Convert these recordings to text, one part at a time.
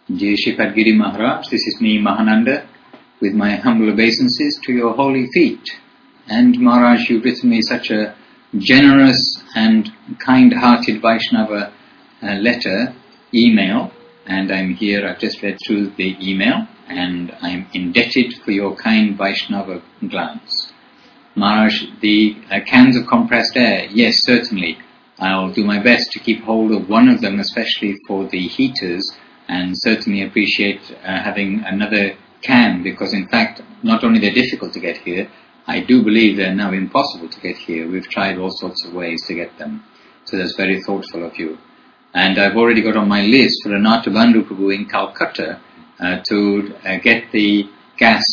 Jai Shri Padgiri Maharaj, this is me, Mahananda, with my humble obeisances to your holy feet. And Maharaj, you've written me such a generous and kind-hearted Vaishnava email, and I'm here, I've just read through the email, and I'm indebted for your kind Vaishnava glance. Maharaj, the cans of compressed air, yes, certainly. I'll do my best to keep hold of one of them, especially for the heaters, and certainly appreciate having another can, because in fact, not only they're difficult to get here, I do believe they're now impossible to get here. We've tried all sorts of ways to get them. So that's very thoughtful of you. And I've already got on my list for Ananta Bandhu Prabhu in Calcutta to get the gas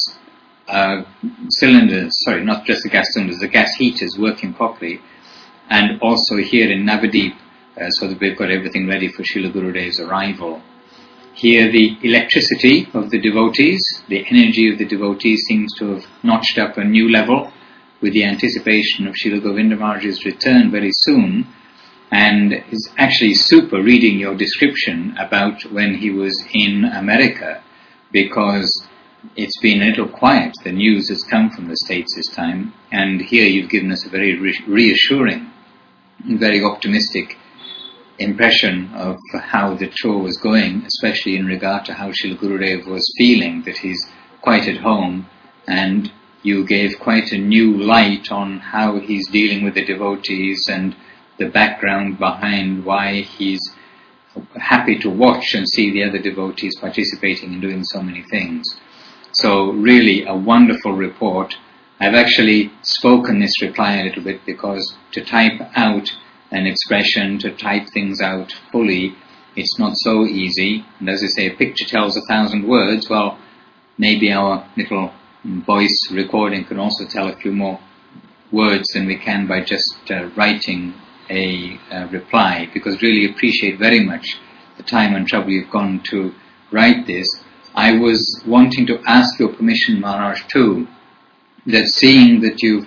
cylinders, sorry, not just the gas cylinders, the gas heaters working properly, and also here in Navadip, so that we've got everything ready for Srila Gurudev's arrival. Here the electricity of the devotees, the energy of the devotees seems to have notched up a new level with the anticipation of Srila Govinda Maharaj's return very soon, and it's actually super reading your description about when he was in America, because it's been a little quiet. The news has come from the States this time, and here you've given us a very reassuring and very optimistic impression of how the tour was going, especially in regard to how Srila Gurudev was feeling, that he's quite at home, and you gave quite a new light on how he's dealing with the devotees and the background behind why he's happy to watch and see the other devotees participating and doing so many things. So really a wonderful report. I've actually spoken this reply a little bit because to type out an expression, to type things out fully, it's not so easy. And as I say, a picture tells 1,000 words. Well, maybe our little voice recording can also tell a few more words than we can by just writing a reply, because really appreciate very much the time and trouble you've gone to write this. I was wanting to ask your permission, Maharaj, too, that seeing that you've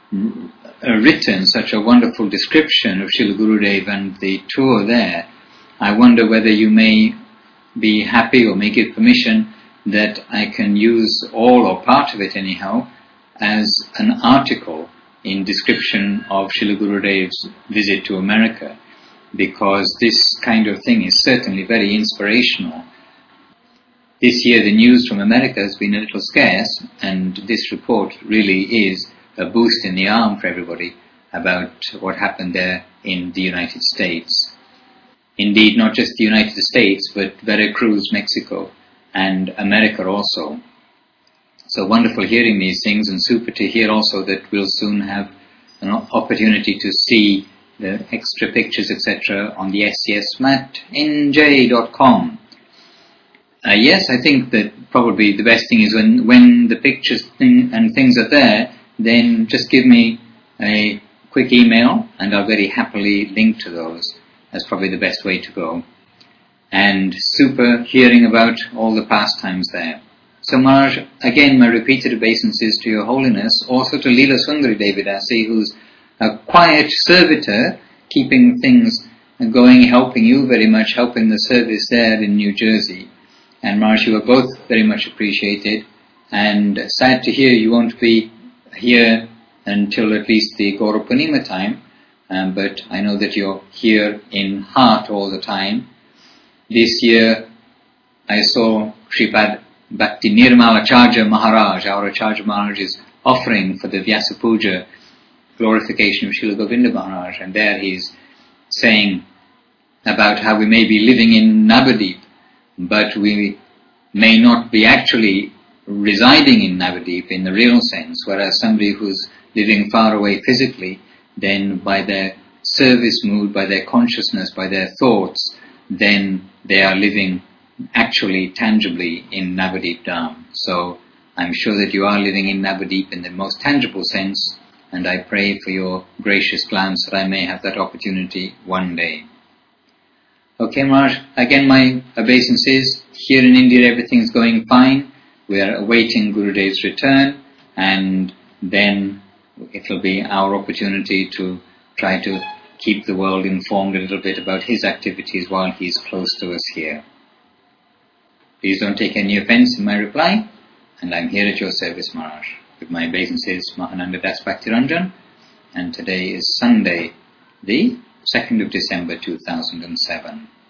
written such a wonderful description of Srila Gurudev and the tour there, I wonder whether you may be happy or may give permission that I can use all or part of it anyhow as an article in description of Srila Gurudev's visit to America, because this kind of thing is certainly very inspirational. This year the news from America has been a little scarce, and this report really is a boost in the arm for everybody about what happened there in the United States. Indeed, not just the United States, but Veracruz, Mexico, and America also. So wonderful hearing these things, and super to hear also that we'll soon have an opportunity to see the extra pictures, etc. on the SCSmatnj.com. Yes, I think that probably the best thing is when the pictures and things are there, then just give me a quick email and I'll very happily link to those. That's probably the best way to go. And super hearing about all the pastimes there. So Maharaj, again my repeated obeisances to your holiness, also to Leela Sundari Devidasi, who's a quiet servitor, keeping things going, helping you very much, helping the service there in New Jersey. And Maharaj, you are both very much appreciated, and sad to hear you won't be here until at least the Gaura Purnima time, but I know that you're here in heart all the time. This year I saw Shripad Bhakti Nirmal Acharya Maharaj, our Acharya Maharaj, is offering for the Vyasa Puja glorification of Srila Govinda Maharaj, and there he's saying about how we may be living in Navadip, but we may not be actually residing in Navadip in the real sense, whereas somebody who's living far away physically, then by their service mood, by their consciousness, by their thoughts, then they are living actually tangibly in Navadip Dham. So I'm sure that you are living in Navadip in the most tangible sense, and I pray for your gracious glance that I may have that opportunity one day. Okay, Maharaj, again my obeisances. Here in India everything's going fine. We are awaiting Gurudev's return, and then it'll be our opportunity to try to keep the world informed a little bit about his activities while he's close to us here. Please don't take any offense in my reply, and I'm here at your service, Maharaj, with my obeisances, Mahananda Das Bhaktiranjan, and today is Sunday, the 2nd of December 2007.